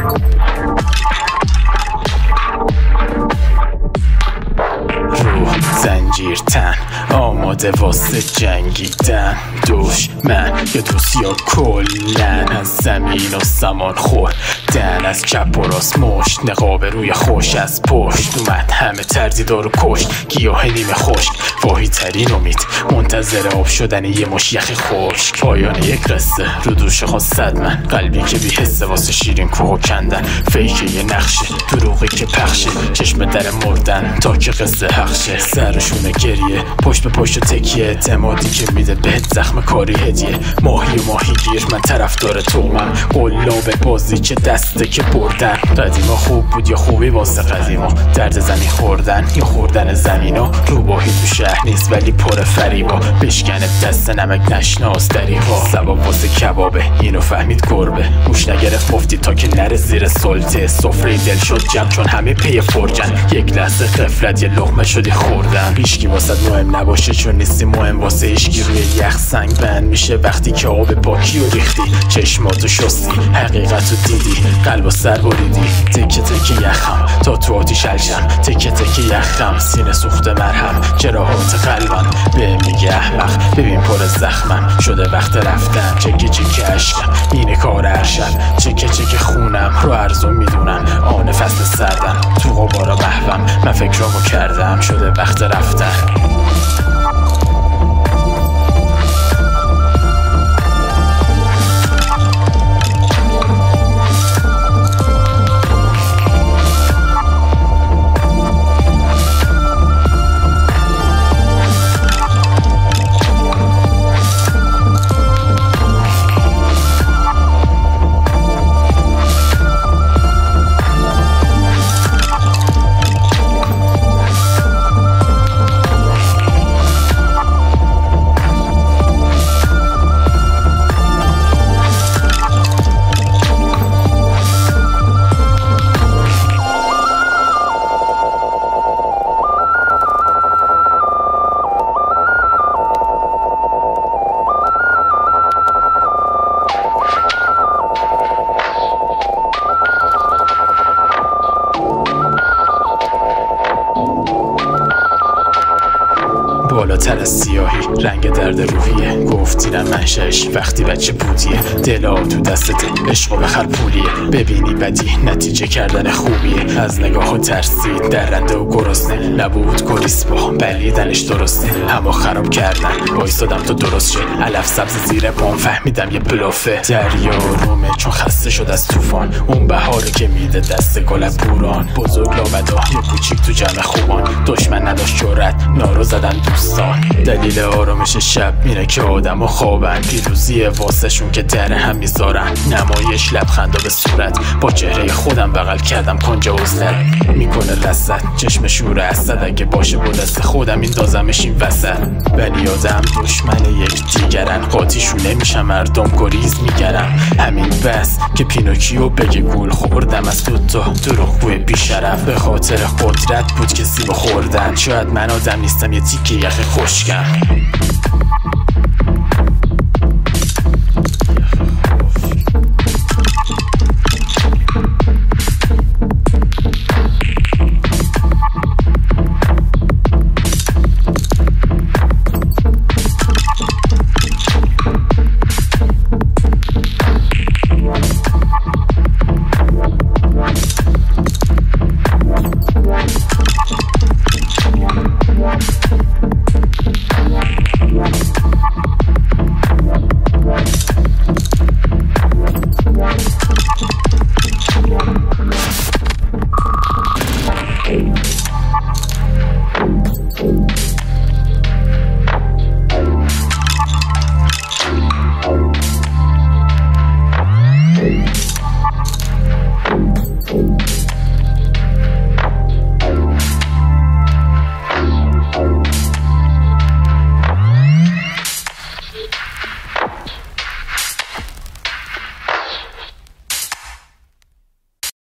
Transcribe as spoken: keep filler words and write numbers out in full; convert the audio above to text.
زنجیر تن آماده واسه جنگیدن، دشمن یا دوست یا کلن، از زمین و زمان خوردن، از چپ و راست مشت، نقاب روی خوش از پشت اومد، همه تردیدارو کشت، گیاه نیمه خشک، واهی ترین امید منتظر آب شدن یه مش یخ خشک، پایان یک قصه رو دوش خواست صد من، قلبی که بی حسه واسه شیرین کوه کندن، فیک یه نقشه دروغی که پخشه، چشم در مردن تا که قصه حقشه، سرشونه گریه پشت به پشت و تکیه، اعتمادی که میده بهت زخم کاری هدیه، ماهی و ماهی گیر من طرفدار تومم، قلاب بازی که دسته که بردن، قدیما خوب بود یا خوبی واسه قدیما، درد زمین خوردن یا خوردن زمینا، روباهی تو شهر نیست ولی پر فریبا، بشکنه دست نمک نشناس دریغا، سباب واسه کبابه اینو فهمید گربه، گوش نگرفت مفتی تا که نره زیر سلطه، سفره دل شد جمع چون همه پی فرجن، یک لحظه غفلت یه لقمه شدی خوردن، هیچکی واسه مهم نباشه چون نیستی مهم واسه هیچکی، روی یخ سنگ بند میشه وقتی که آب پاکی و ریختی، چشماتو شستی حقیقتو دیدی، قلب و سر بریدی، تکه تکه یخم تا تو آتیش الشم، تکه تکه یخم سینه سوخته مرهم، جراحات قلبم به میگه احمق، ببین پر زخمم شده وقت رفتن، چکه چکه عشقم اینه کار ارشد، چکه چکه خونم رو ارزون میدونم، آن فصل سردم تو غبارا محوم، من فکرامو کردم شده وقت رفتن. بالاتر از سیاهی رنگ درد روحیه، گفتیرم منشأش وقتی بچه بودیه، دلا تو دستت عشق و بخر پولیه، ببینی بدی نتیجه کردن خوبیه، از نگاه و ترسید درنده و گرسنه، نبود گریسپا بلیدنش درسته، همو خراب کردن وایستادم تو درست شه، علف سبز زیر پام فهمیدم یه بلافه، دریا رومه چون خسته شد از طوفان، اون بهاره که میده دست گل بوران، بزرگ لابدا یه کوچیک تو جمع خوبان، دشمن نداشت جرأت نارو زدن دوستان، دلیل آرامش شب اینه که آدم و خوابن، پیروزی واسه شون که در هم میذارن، نمایش لبخندا به صورت، با چهره خودم بغل کردم کنج عزلت، میکنه رصد چشم شور اسد، اگه باشه با دست خودم این دازمش این وسط، ولی آدم دشمن یک دیگرن، قاطیشون نمیشم مردم گریز میگرم، همین بس که پینوکیو بگه گول خوردم از دوتا دروغگوی بیشرف، به خاطر قدرت بود که سیب خوردن، شاید من آدم نیستم یه تیکه یخ خشکم.